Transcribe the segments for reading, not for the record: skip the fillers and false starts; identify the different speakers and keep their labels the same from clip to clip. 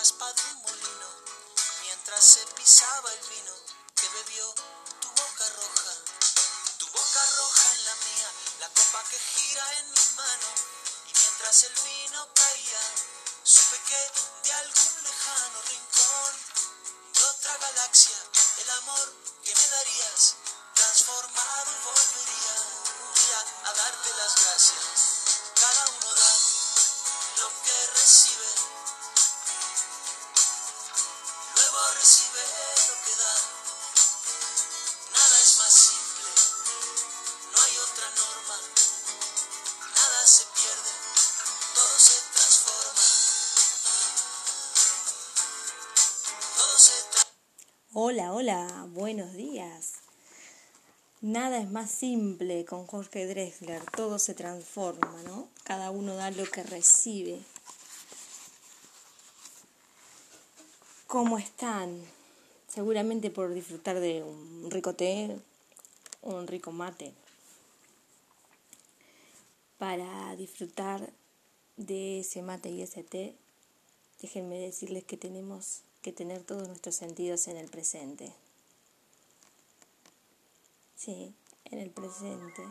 Speaker 1: aspa de un molino, mientras se pisaba el vino que bebió tu boca roja en la mía, la copa que gira en mi mano, y mientras el vino caía, supe que de algún lejano rincón de otra galaxia, el amor que me darías, transformado volvería un día a darte las gracias. Cada uno da lo que recibe, luego recibe lo que da. Nada es más simple, no hay otra norma, nada se pierde, todo se transforma, todo se transforma.
Speaker 2: Hola, buenos días. Nada es más simple con Jorge Drexler, todo se transforma, ¿no? Cada uno da lo que recibe. ¿Cómo están? Seguramente por disfrutar de un rico té o un rico mate. Para disfrutar de ese mate y ese té, déjenme decirles que tenemos que tener todos nuestros sentidos en el presente. Sí, en el presente.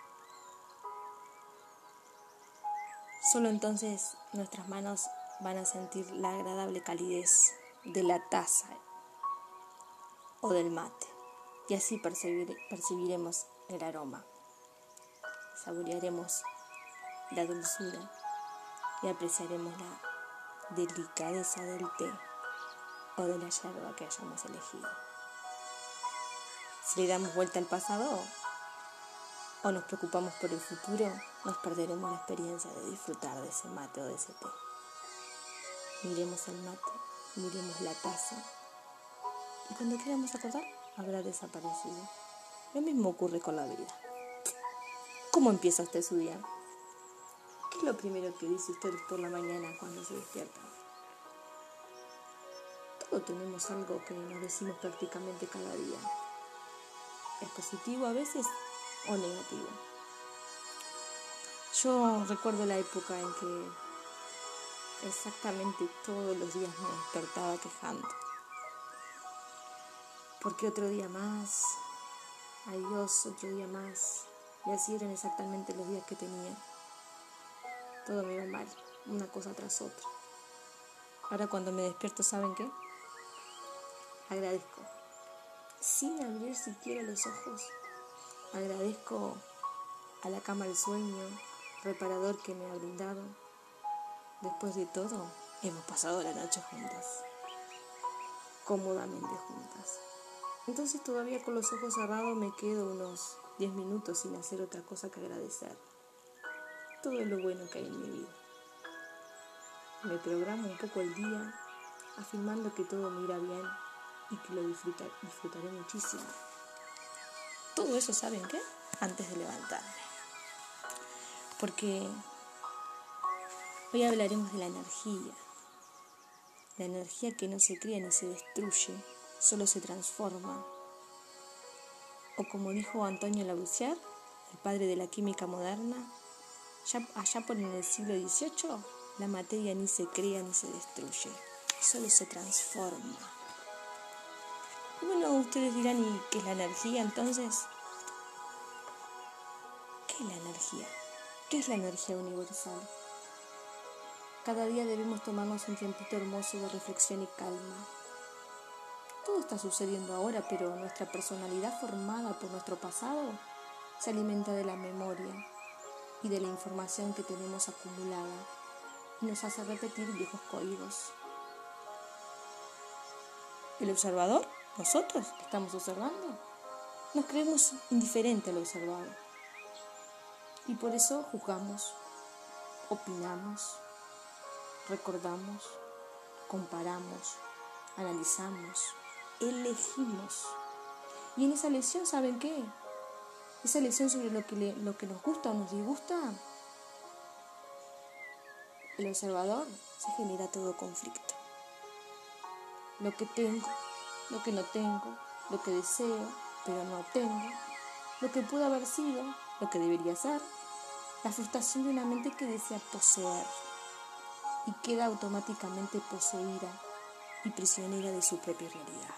Speaker 2: Solo entonces nuestras manos van a sentir la agradable calidez de la taza o del mate. Y así percibiremos el aroma. Saborearemos la dulzura y apreciaremos la delicadeza del té o de la yerba que hayamos elegido. Si le damos vuelta al pasado o nos preocupamos por el futuro, nos perderemos la experiencia de disfrutar de ese mate o de ese té. Miremos el mate, miremos la taza y cuando queramos acordar, habrá desaparecido. Lo mismo ocurre con la vida. ¿Cómo empieza usted su día? ¿Qué es lo primero que dice usted por la mañana cuando se despierta? Todos tenemos algo que nos decimos prácticamente cada día. ¿Es positivo a veces o negativo? Yo recuerdo la época en que exactamente todos los días me despertaba quejando. Porque otro día más, adiós, otro día más. Y así eran exactamente los días que tenía. Todo me iba mal, una cosa tras otra. Ahora cuando me despierto, ¿saben qué? Agradezco. Sin abrir siquiera los ojos, agradezco a la cama del sueño reparador que me ha brindado. Después de todo, hemos pasado la noche juntas, cómodamente juntas. Entonces todavía con los ojos cerrados me quedo unos 10 minutos sin hacer otra cosa que agradecer todo lo bueno que hay en mi vida. Me programo un poco el día, afirmando que todo me irá bien y que lo disfrutaré muchísimo. Todo eso, ¿saben qué? Antes de levantarme. Porque hoy hablaremos de la energía que no se crea ni se destruye, solo se transforma. O como dijo Antonio Lavoisier, el padre de la química moderna, allá por en el siglo XVIII, la materia ni se crea ni se destruye, solo se transforma. Y bueno, ustedes dirán, ¿y qué es la energía entonces? ¿Qué es la energía? ¿Qué es la energía universal? Cada día debemos tomarnos un tiempito hermoso de reflexión y calma. Todo está sucediendo ahora, pero nuestra personalidad formada por nuestro pasado se alimenta de la memoria y de la información que tenemos acumulada y nos hace repetir viejos códigos. ¿El observador? ¿Nosotros que estamos observando? Nos creemos indiferentes al observado y por eso juzgamos, opinamos, recordamos, comparamos, analizamos, elegimos. Y en esa elección, ¿saben qué? Esa elección sobre lo que nos gusta o nos disgusta, el observador se genera todo conflicto. Lo que tengo, lo que no tengo, lo que deseo, pero no tengo, lo que pudo haber sido, lo que debería ser, la frustración de una mente que desea poseer. y queda automáticamente poseída y prisionera de su propia realidad.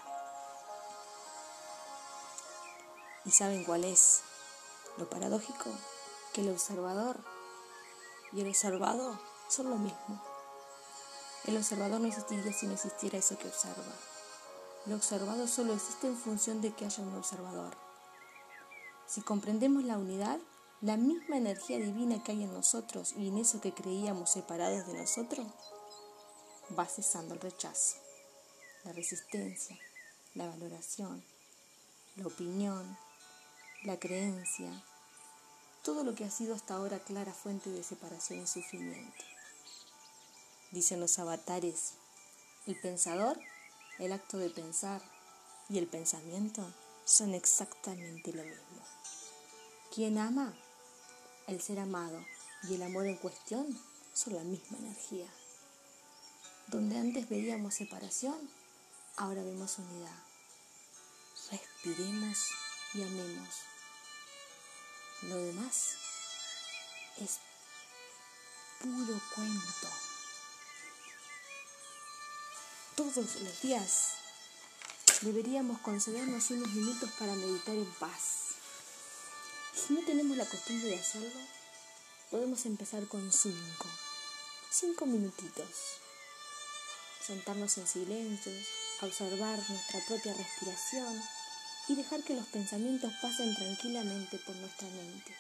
Speaker 2: ¿Y saben cuál es lo paradójico? Que el observador y el observado son lo mismo. El observador no existiría si no existiera eso que observa. Lo observado solo existe en función de que haya un observador. Si comprendemos la unidad, la misma energía divina que hay en nosotros y en eso que creíamos separados de nosotros, va cesando el rechazo, la resistencia, la valoración, la opinión, la creencia, todo lo que ha sido hasta ahora clara fuente de separación y sufrimiento. Dicen los avatares, el pensador, el acto de pensar y el pensamiento son exactamente lo mismo. Quien ama, el ser amado y el amor en cuestión son la misma energía. Donde antes veíamos separación, ahora vemos unidad. Respiremos y amemos. Lo demás es puro cuento. Todos los días deberíamos concedernos unos minutos para meditar en paz. Si no tenemos la costumbre de hacerlo, podemos empezar con 5 minutitos. Sentarnos en silencio, observar nuestra propia respiración y dejar que los pensamientos pasen tranquilamente por nuestra mente.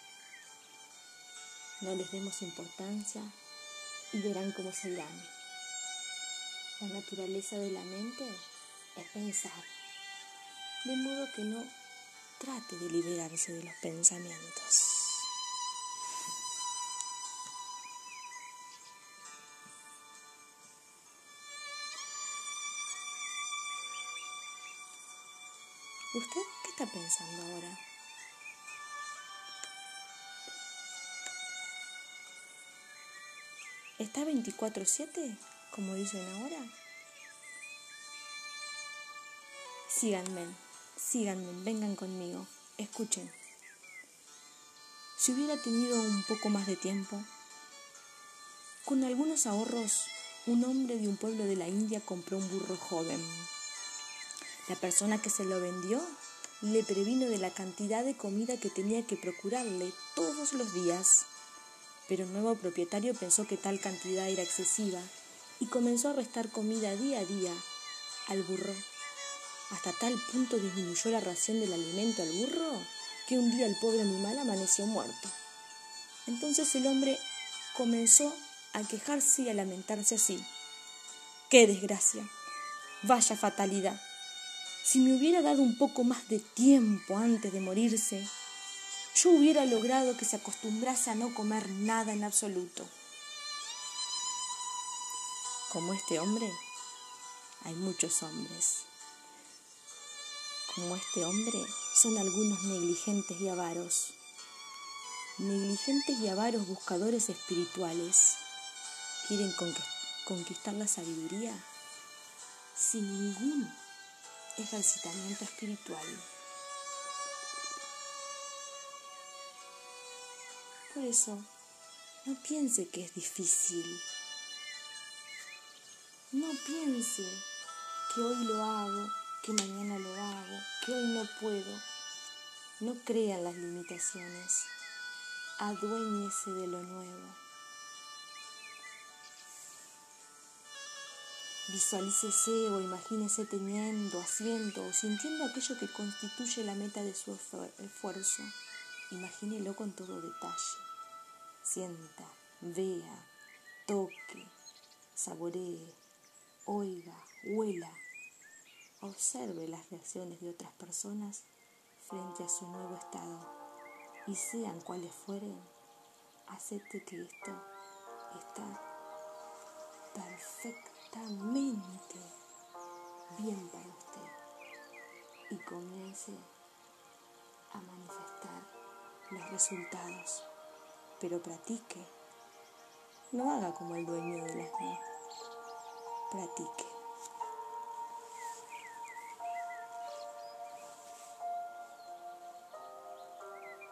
Speaker 2: No les demos importancia y verán cómo se irán. La naturaleza de la mente es pensar, de modo que no trate de liberarse de los pensamientos. ¿Usted qué está pensando ahora? ¿Está 24/7, como dicen ahora? Síganme, vengan conmigo, escuchen. Si hubiera tenido un poco más de tiempo, con algunos ahorros, un hombre de un pueblo de la India compró un burro joven. La persona que se lo vendió le previno de la cantidad de comida que tenía que procurarle todos los días. Pero el nuevo propietario pensó que tal cantidad era excesiva y comenzó a restar comida día a día al burro. Hasta tal punto disminuyó la ración del alimento al burro que un día el pobre animal amaneció muerto. Entonces el hombre comenzó a quejarse y a lamentarse así. ¡Qué desgracia! ¡Vaya fatalidad! Si me hubiera dado un poco más de tiempo antes de morirse, yo hubiera logrado que se acostumbrase a no comer nada en absoluto. Como este hombre, hay muchos hombres. Como este hombre, son algunos negligentes y avaros. Negligentes y avaros buscadores espirituales. Quieren conquistar la sabiduría sin ningún ejercitamiento espiritual. Por eso, no piense que es difícil. No piense que hoy lo hago, que mañana lo hago, que hoy no puedo. No crea en las limitaciones. Aduéñese de lo nuevo. Visualícese o imagínese teniendo, haciendo o sintiendo aquello que constituye la meta de su esfuerzo. Imagínelo con todo detalle. Sienta, vea, toque, saboree, oiga, huela. Observe las reacciones de otras personas frente a su nuevo estado y sean cuales fueren, acepte que esto está perfectamente bien para usted y comience a manifestar los resultados, pero practique, no haga como el dueño del asno, practique.